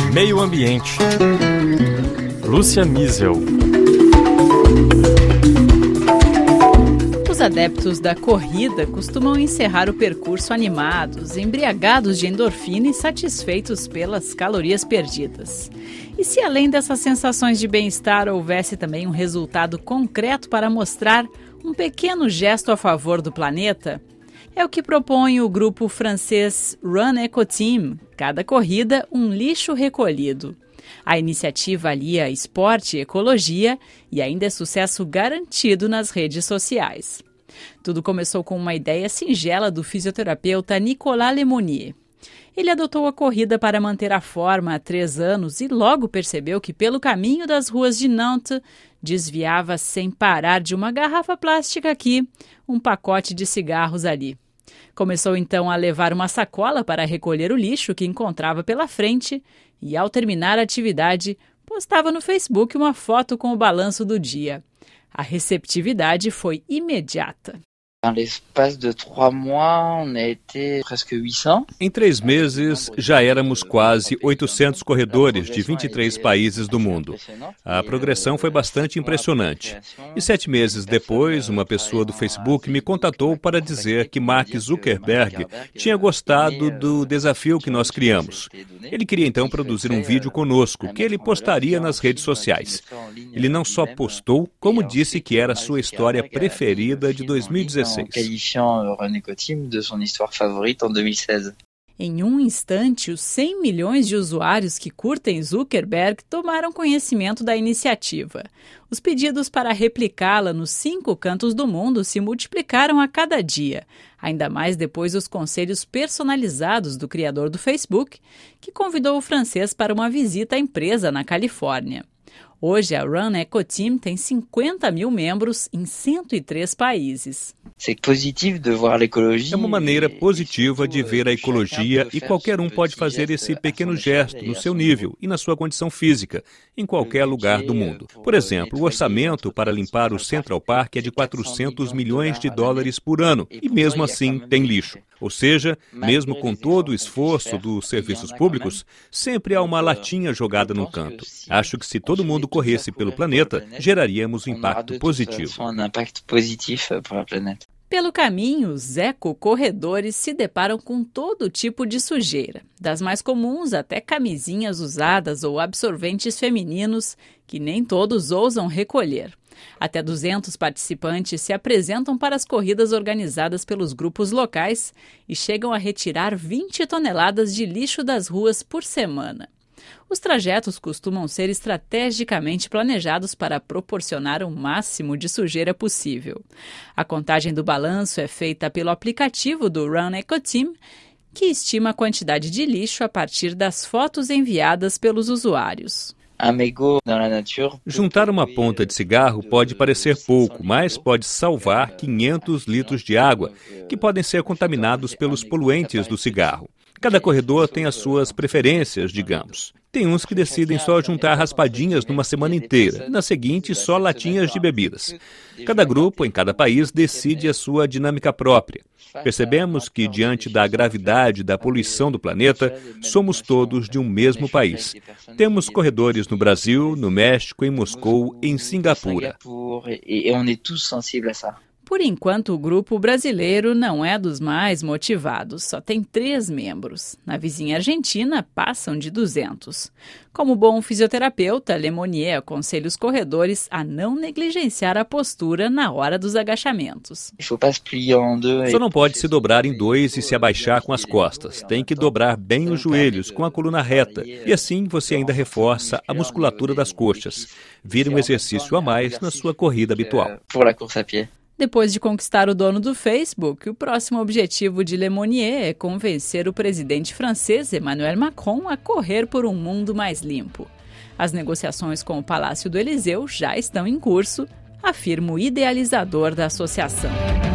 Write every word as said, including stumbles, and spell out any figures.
Meio Ambiente. Lúcia Miesel. Os adeptos da corrida costumam encerrar o percurso animados, embriagados de endorfina e satisfeitos pelas calorias perdidas. E se além dessas sensações de bem-estar houvesse também um resultado concreto para mostrar um pequeno gesto a favor do planeta? É o que propõe o grupo francês Run Eco Team, cada corrida um lixo recolhido. A iniciativa alia esporte e ecologia e ainda é sucesso garantido nas redes sociais. Tudo começou com uma ideia singela do fisioterapeuta Nicolas Lemonnier. Ele adotou a corrida para manter a forma há três anos e logo percebeu que pelo caminho das ruas de Nantes desviava sem parar de uma garrafa plástica aqui, um pacote de cigarros ali. Começou então a levar uma sacola para recolher o lixo que encontrava pela frente e, ao terminar a atividade, postava no Facebook uma foto com o balanço do dia. A receptividade foi imediata. Em três meses, já éramos quase oitocentos corredores de vinte e três países do mundo. A progressão foi bastante impressionante. E sete meses depois, uma pessoa do Facebook me contatou para dizer que Mark Zuckerberg tinha gostado do desafio que nós criamos. Ele queria então produzir um vídeo conosco, que ele postaria nas redes sociais. Ele não só postou, como disse que era sua história preferida de dois mil e dezesseis. Em um instante, os cem milhões de usuários que curtem Zuckerberg tomaram conhecimento da iniciativa. Os pedidos para replicá-la nos cinco cantos do mundo se multiplicaram a cada dia, ainda mais depois dos conselhos personalizados do criador do Facebook, que convidou o francês para uma visita à empresa na Califórnia. Hoje, a Run Eco Team tem cinquenta mil membros em cento e três países. É uma maneira positiva de ver a ecologia e qualquer um pode fazer esse pequeno gesto no seu nível e na sua condição física, em qualquer lugar do mundo. Por exemplo, o orçamento para limpar o Central Park é de quatrocentos milhões de dólares por ano e mesmo assim tem lixo. Ou seja, mesmo com todo o esforço dos serviços públicos, sempre há uma latinha jogada no canto. Acho que se todo mundo corresse pelo planeta, geraríamos um impacto positivo. Pelo caminho, os eco-corredores se deparam com todo tipo de sujeira, das mais comuns até camisinhas usadas ou absorventes femininos que nem todos ousam recolher. Até duzentos participantes se apresentam para as corridas organizadas pelos grupos locais e chegam a retirar vinte toneladas de lixo das ruas por semana. Os trajetos costumam ser estrategicamente planejados para proporcionar o máximo de sujeira possível. A contagem do balanço é feita pelo aplicativo do Run Eco Team, que estima a quantidade de lixo a partir das fotos enviadas pelos usuários. Juntar uma ponta de cigarro pode parecer pouco, mas pode salvar quinhentos litros de água, que podem ser contaminados pelos poluentes do cigarro. Cada corredor tem as suas preferências, digamos. Tem uns que decidem só juntar raspadinhas numa semana inteira, na seguinte só latinhas de bebidas. Cada grupo, em cada país, decide a sua dinâmica própria. Percebemos que, diante da gravidade da poluição do planeta, somos todos de um mesmo país. Temos corredores no Brasil, no México, em Moscou e em Singapura. Por enquanto, o grupo brasileiro não é dos mais motivados, só tem três membros. Na vizinha Argentina, passam de duzentos. Como bom fisioterapeuta, Lemonnier aconselha os corredores a não negligenciar a postura na hora dos agachamentos. Só não pode se dobrar em dois e se abaixar com as costas. Tem que dobrar bem os joelhos, com a coluna reta. E assim você ainda reforça a musculatura das coxas. Vira um exercício a mais na sua corrida habitual. Depois de conquistar o dono do Facebook, o próximo objetivo de Lemonnier é convencer o presidente francês Emmanuel Macron a correr por um mundo mais limpo. As negociações com o Palácio do Elyseu já estão em curso, afirma o idealizador da associação.